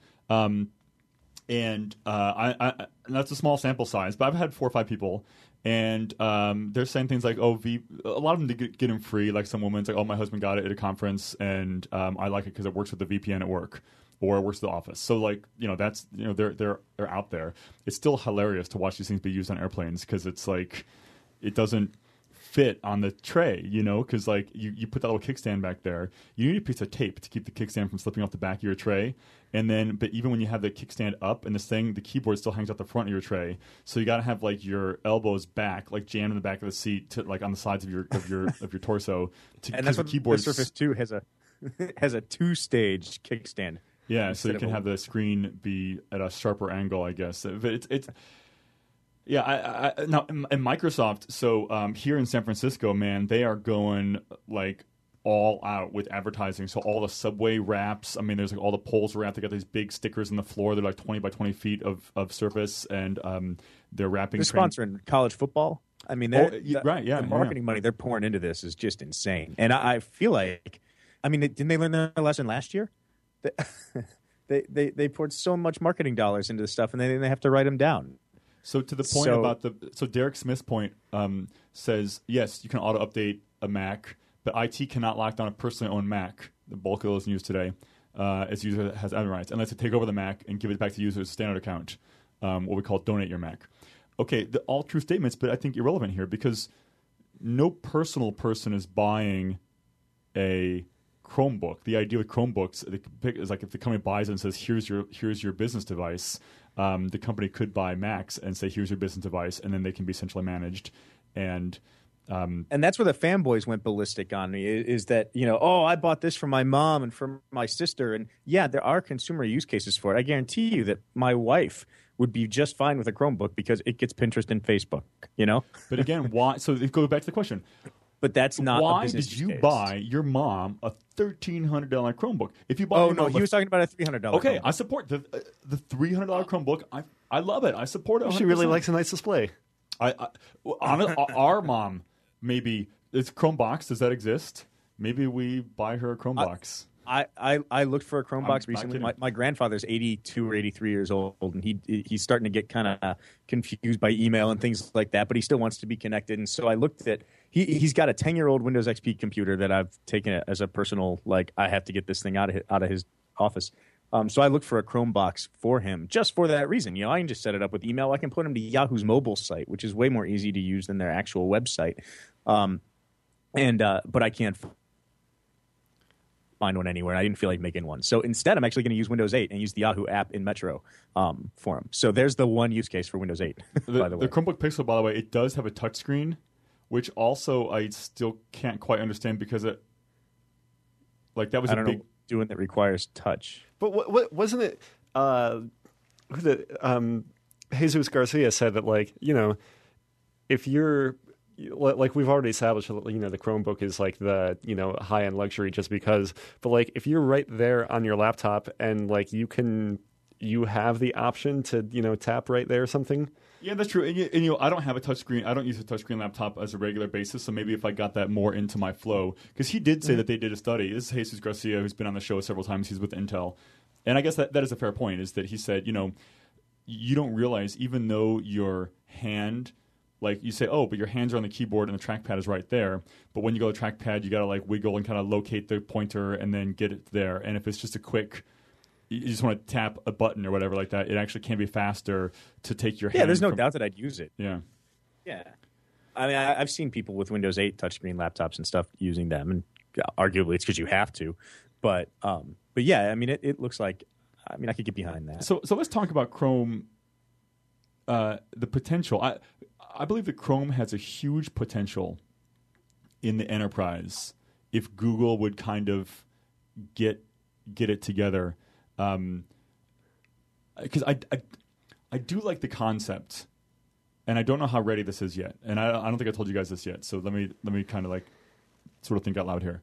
and that's a small sample size, but I've had 4 or 5 people, and they're saying things like, "Oh, a lot of them get them free." Like some woman's like, "Oh, my husband got it at a conference, and I like it because it works with the VPN at work, or it works at the office." So like, that's they're out there. It's still hilarious to watch these things be used on airplanes because it's like it doesn't fit on the tray, because like you put that little kickstand back there. You need a piece of tape to keep the kickstand from slipping off the back of your tray. And then, but even when you have the kickstand up and the keyboard still hangs out the front of your tray. So you got to have like your elbows back, like jammed in the back of the seat, to like on the sides of your torso. And that's what the Surface 2 has a 2-stage kickstand. Yeah, so instead you of can a- have the screen be at a sharper angle, I guess. But it's yeah. Now in Microsoft, so here in San Francisco, man, they are going like all out with advertising. So all the subway wraps. I mean, there's like all the poles wrapped. They got these big stickers on the floor. They're like 20 by 20 feet of surface, and they're wrapping. They're sponsoring college football. I mean, right? Yeah, the marketing money they're pouring into this is just insane. And I feel like, I mean, didn't they learn their lesson last year? They poured so much marketing dollars into this stuff, and then they have to write them down. So to the point about Derek Smith's point says, yes, you can auto update a Mac, but IT cannot lock down a personally owned Mac. The bulk of those in use today, as user has admin rights, unless they take over the Mac and give it back to users' standard account, what we call donate your Mac. Okay, all true statements, but I think irrelevant here because no personal person is buying a Chromebook. The idea with Chromebooks is like if the company buys it and says, here's your business device, the company could buy Macs and say, here's your business device, and then they can be centrally managed. And that's where the fanboys went ballistic on me, is that, I bought this for my mom and for my sister. And yeah, there are consumer use cases for it. I guarantee you that my wife would be just fine with a Chromebook because it gets Pinterest and Facebook, But again, why? So it goes back to the question. But that's not why a business did you case. buy your mom a $1,300 Chromebook? If you bought Oh, your no, mom he was talking about a $300 Okay, Chromebook. I support the $300 Chromebook. I love it. I support it. she really 100%. likes a nice display. Our mom, maybe it's Chromebox. Does that exist? Maybe we buy her a Chromebox. I looked for a Chromebox not recently. kidding. My grandfather's 82 or 83 years old, and he's starting to get kind of confused by email and things like that, but he still wants to be connected. And so I looked at he's got a 10-year-old Windows XP computer that I've taken as a personal, like, I have to get this thing out of his office. So I looked for a Chromebox for him just for that reason. I can just set it up with email. I can put him to Yahoo's mobile site, which is way more easy to use than their actual website. But I can't find one anywhere. I didn't feel like making one. So instead, I'm actually going to use Windows 8 and use the Yahoo app in Metro for him. So there's the one use case for Windows 8, by the way. The Chromebook Pixel, by the way, it does have a touchscreen, which also I still can't quite understand because that was I don't a big. know, doing that requires touch. But what wasn't it? Jesus Garcia said that if you're like we've already established that the Chromebook is like the high end luxury just because, but if you're right there on your laptop and you have the option to tap right there or something. Yeah, that's true. And I don't have a touchscreen. I don't use a touchscreen laptop as a regular basis. So maybe if I got that more into my flow, because he did say that they did a study. This is Jesus Garcia, who's been on the show several times. He's with Intel, and I guess that is a fair point. Is that he said, you don't realize even though your hand, like you say, oh, but your hands are on the keyboard and the trackpad is right there. But when you go to the trackpad, you got to wiggle and kind of locate the pointer and then get it there. And if it's just a quick. You just want to tap a button or whatever like that. It actually can be faster to take your hand. Yeah, there's no doubt that I'd use it. Yeah. Yeah. I mean, I've seen people with Windows 8 touchscreen laptops and stuff using them, and arguably it's because you have to. But yeah, I mean, it looks like. I mean, I could get behind that. So let's talk about Chrome. The potential. I believe that Chrome has a huge potential in the enterprise if Google would kind of get it together. Because I do like the concept, and I don't know how ready this is yet. And I don't think I told you guys this yet. So let me kind of like sort of think out loud here.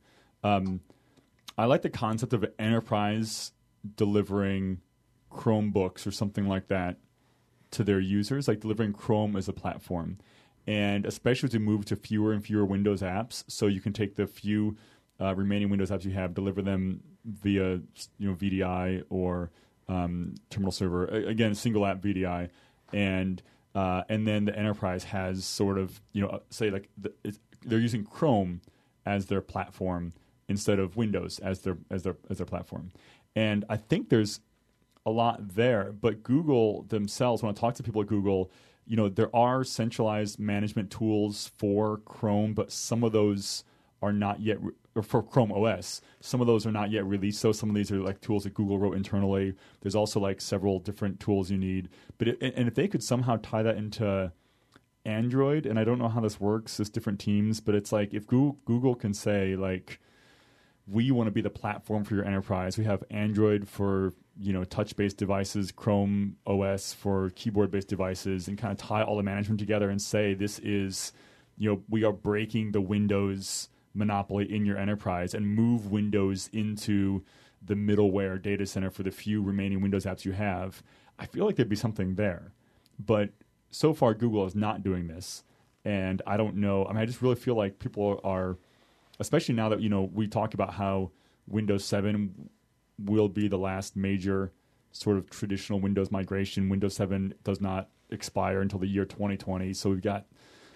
I like the concept of an enterprise delivering Chromebooks or something like that to their users, like delivering Chrome as a platform. And especially as we move to fewer and fewer Windows apps, so you can take the few remaining Windows apps you have, deliver them via VDI or terminal server, again, single app VDI, and then the enterprise has sort of say like they're using Chrome as their platform instead of Windows as their platform. And I think there's a lot there, but Google themselves, when I talk to people at Google, there are centralized management tools for Chrome, but some of those are not yet, or for Chrome OS, some of those are not yet released. So some of these are like tools that Google wrote internally. There's also like several different tools you need. But and if they could somehow tie that into Android, and I don't know how this works, there's different teams, but it's like if Google can say like, we want to be the platform for your enterprise. We have Android for touch-based devices, Chrome OS for keyboard-based devices, and kind of tie all the management together and say this is, we are breaking the Windows monopoly in your enterprise and move Windows into the middleware data center for the few remaining Windows apps you have. I feel like there'd be something there, but so far Google is not doing this, and I don't know. I mean, I just really feel like people are. Especially now that we talk about how Windows 7 will be the last major sort of traditional Windows migration. Windows 7 does not expire until the year 2020, so we've got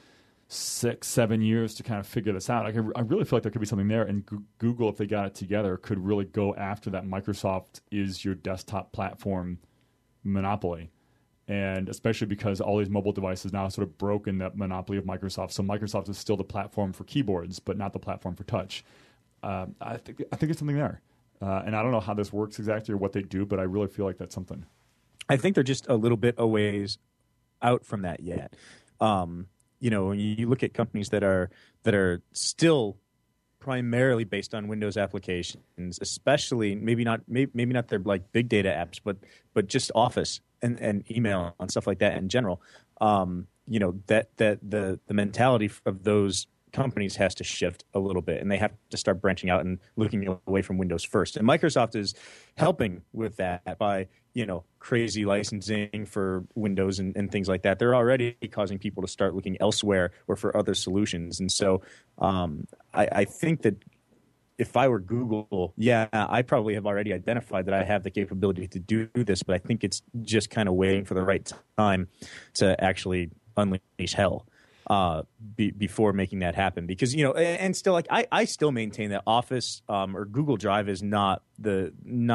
6-7 years to kind of figure this out. I really feel like there could be something there, and Google, if they got it together, could really go after that Microsoft is your desktop platform monopoly. And especially because all these mobile devices now sort of broken that monopoly of Microsoft. So Microsoft is still the platform for keyboards, but not the platform for touch. I think there's something there. And I don't know how this works exactly or what they do, but I really feel like that's something. I think they're just a little bit a ways out from that yet. When you look at companies that are still primarily based on Windows applications, especially maybe not their like big data apps, but just Office and email and stuff like that in general. That the mentality of those companies has to shift a little bit, and they have to start branching out and looking away from Windows first. And Microsoft is helping with that by crazy licensing for Windows and things like that. They're already causing people to start looking elsewhere or for other solutions. And so I think that if I were Google, I probably have already identified that I have the capability to do this, but I think it's just kind of waiting for the right time to actually unleash hell before making that happen. Because, and still, like I still maintain that Office or Google Drive is not the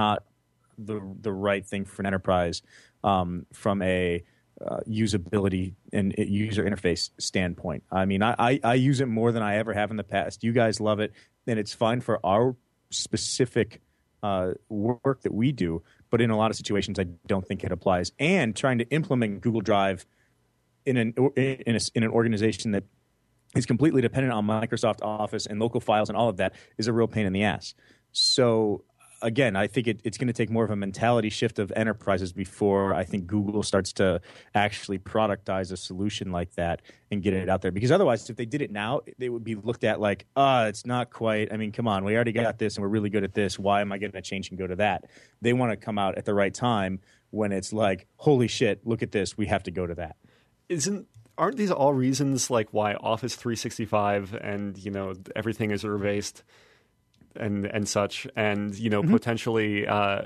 right thing for an enterprise from a usability and user interface standpoint. I mean, I use it more than I ever have in the past. You guys love it, and it's fine for our specific work that we do. But in a lot of situations, I don't think it applies. And trying to implement Google Drive in an organization that is completely dependent on Microsoft Office and local files and all of that is a real pain in the ass. So again, I think it's going to take more of a mentality shift of enterprises before I think Google starts to actually productize a solution like that and get it out there. Because otherwise, if they did it now, they would be looked at like, it's not quite. I mean, come on, we already got this and we're really good at this. Why am I going to change and go to that? They want to come out at the right time when it's like, holy shit, look at this. We have to go to that. Aren't these all reasons like why Office 365 and everything is based and such, and potentially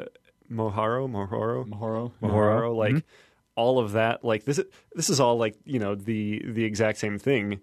Mohoro, like all of that, like this is all like the exact same thing.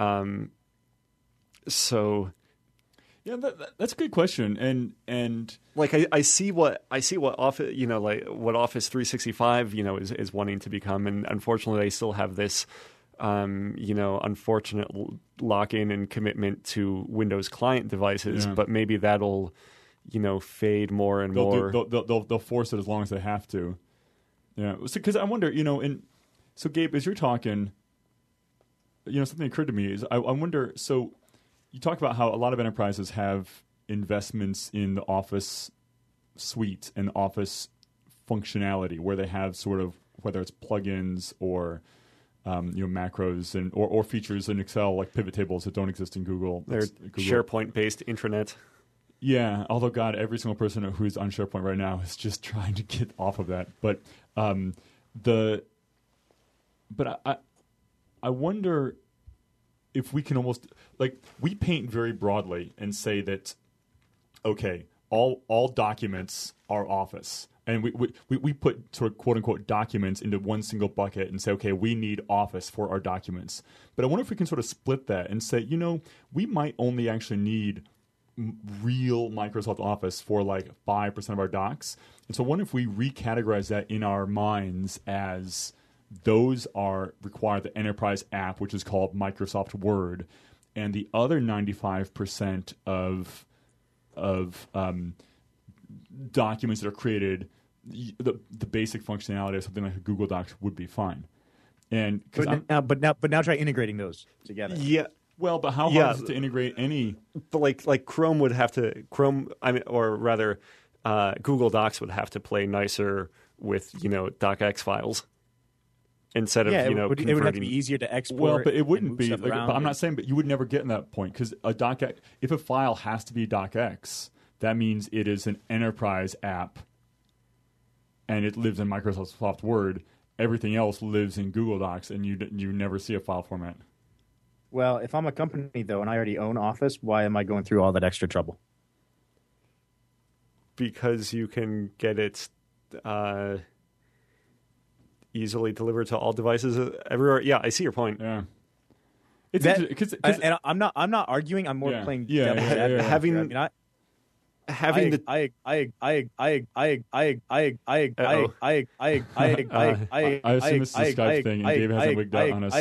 So yeah, that's a good question, and like I see what Office like what Office 365 is wanting to become, and unfortunately they still have this unfortunate lock-in and commitment to Windows client devices, Yeah. but maybe that'll, fade more and more. They'll force it as long as they have to. Yeah, because I wonder, so Gabe, as you're talking, something occurred to me is I wonder. So you talk about how a lot of enterprises have investments in the Office suite and Office functionality, where they have sort of whether it's plugins or macros and or features in Excel like pivot tables that don't exist in Google. They're SharePoint-based intranet. Yeah, although God, every single person who's on SharePoint right now is just trying to get off of that. But I wonder if we can almost we paint very broadly and say that okay, all documents are Office. And we put sort of quote-unquote documents into one single bucket and say, okay, we need Office for our documents. But I wonder if we can sort of split that and say, we might only actually need real Microsoft Office for 5% of our docs. And so I wonder if we recategorize that in our minds as those require the enterprise app, which is called Microsoft Word. And the other 95% of documents that are created, the basic functionality of something like a Google Docs would be fine. And but now try integrating those together. Yeah. Well, but how hard is it to integrate any? But like Chrome would have to Google Docs would have to play nicer with docx files instead of it would have to be easier to export. Well, but it wouldn't be. But I'm not saying, but you would never get in that point because if a file has to be docx, that means it is an enterprise app. And it lives in Microsoft Word. Everything else lives in Google Docs, and you never see a file format. Well, if I'm a company, though, and I already own Office, why am I going through all that extra trouble? Because you can get it easily delivered to all devices everywhere. Yeah, I see your point. Yeah. And I'm not arguing. I'm more playing devil's advocate. Having the I assume it's the Skype thing, and Dave hasn't wigged out on us.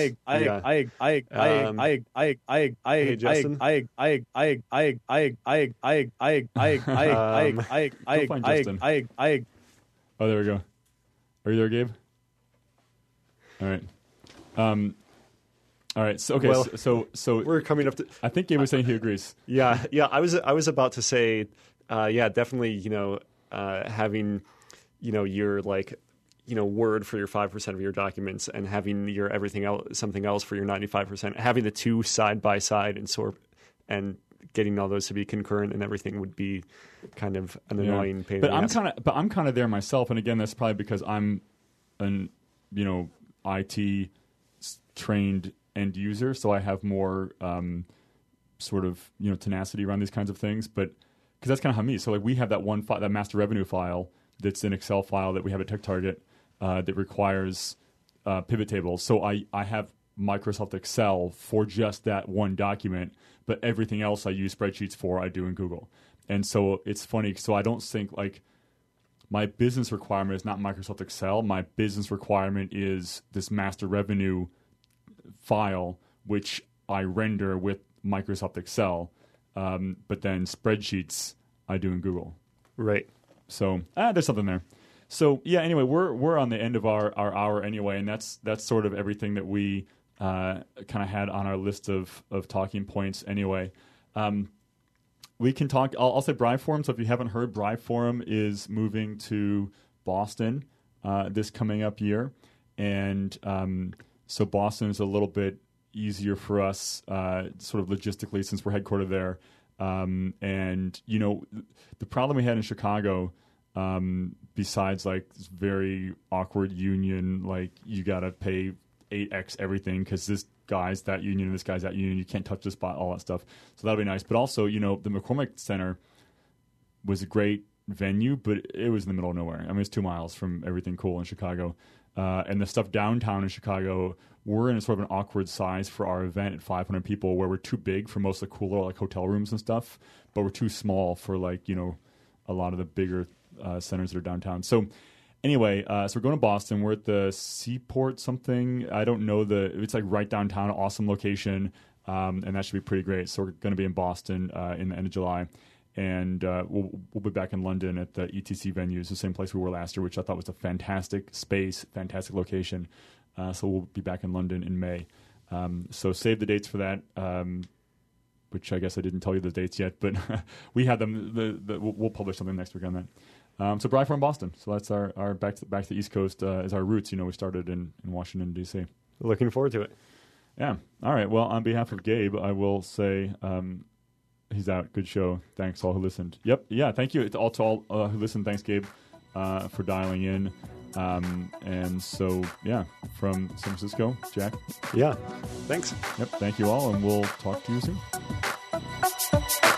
Hey, Justin. Go find Justin. Oh, there we go. Are you there, Gabe? All right. All right. So okay. Well, so we're coming up to. I think Gabe was saying he agrees. Yeah. I was about to say. Definitely. Having, your Word for your 5% of your documents and having your everything else, something else for your 95%. Having the two side by side and getting all those to be concurrent and everything would be kind of an annoying pain. But I'm kind of there myself, and again, that's probably because I'm an IT trained end user, so I have more sort of tenacity around these kinds of things, but. Because that's kind of how me. So we have that one file, that master revenue file that's an Excel file that we have at TechTarget that requires pivot tables. So I have Microsoft Excel for just that one document, but everything else I use spreadsheets for, I do in Google. And so it's funny. So I don't think my business requirement is not Microsoft Excel. My business requirement is this master revenue file, which I render with Microsoft Excel. But then spreadsheets I do in Google. Right. So there's something there. So yeah. Anyway, we're on the end of our hour anyway, and that's sort of everything that we kind of had on our list of talking points anyway. We can talk. I'll say Briveforum. So if you haven't heard, Briveforum is moving to Boston this coming up year, and so Boston is a little bit easier for us sort of logistically since we're headquartered there. And the problem we had in Chicago, besides this very awkward union, you got to pay 8x everything because this guy's that union and this guy's that union, you can't touch the spot, all that stuff. So that'll be nice. But also, the McCormick Center was a great venue, but it was in the middle of nowhere. I mean, it's 2 miles from everything cool in Chicago. And the stuff downtown in Chicago, we're in a sort of an awkward size for our event at 500 people, where we're too big for most of the cooler hotel rooms and stuff, but we're too small for a lot of the bigger centers that are downtown. So Anyway, so we're going to Boston. We're at the Seaport something. I don't know it's like right downtown, awesome location, and that should be pretty great. So we're going to be in Boston in the end of July. And we'll be back in London at the ETC venues, the same place we were last year, which I thought was a fantastic space, fantastic location. So we'll be back in London in May. So save the dates for that, which I guess I didn't tell you the dates yet, but we had them. We'll publish something next week on that. So Bri from Boston. So that's our back to the East Coast is our roots. We started in Washington, D.C. Looking forward to it. Yeah. All right. Well, on behalf of Gabe, I will say... he's out. Good show. Thanks all who listened. Yep. Yeah. Thank you to all who listened. Thanks, Gabe, for dialing in. And so, yeah, from San Francisco, Jack. Yeah. Thanks. Yep. Thank you all, and we'll talk to you soon.